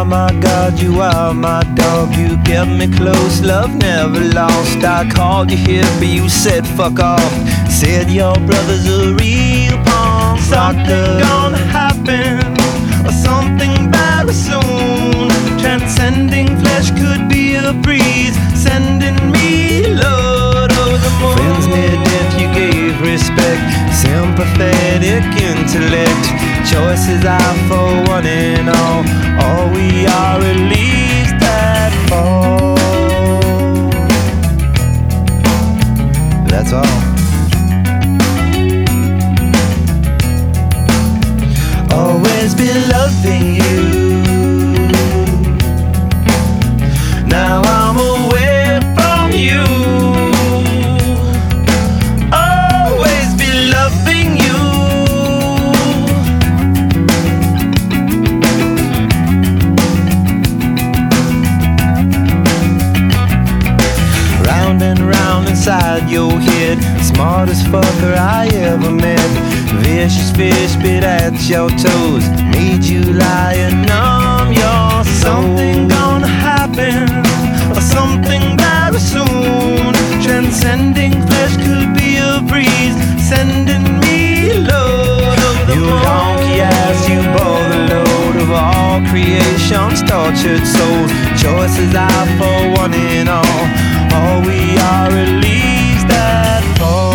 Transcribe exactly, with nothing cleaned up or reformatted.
my God, you are my dog. You kept me close, love never lost. I called you here, but you said fuck off. Said your brother's a real pawn. Something gonna happen, or something very soon. Transcending flesh could be a breeze, sending me Lord over the moon. Friends near death, you gave respect, sympathetic intellect. Choices are for one and all. All we are are leaves that fall. That's all. Always been loving you. Now I'm away from you. Always been loving you. Round and round inside your head, smartest fucker I ever met. Vicious fish bit at your toes, made you lie and numb your soul. Something gonna happen, or something very soon. Transcending flesh could be a breeze, sending me load over the moon. You donkey ass, you bore the load of all creation's tortured souls. Choices are for one and all. All we are are leaves that fall.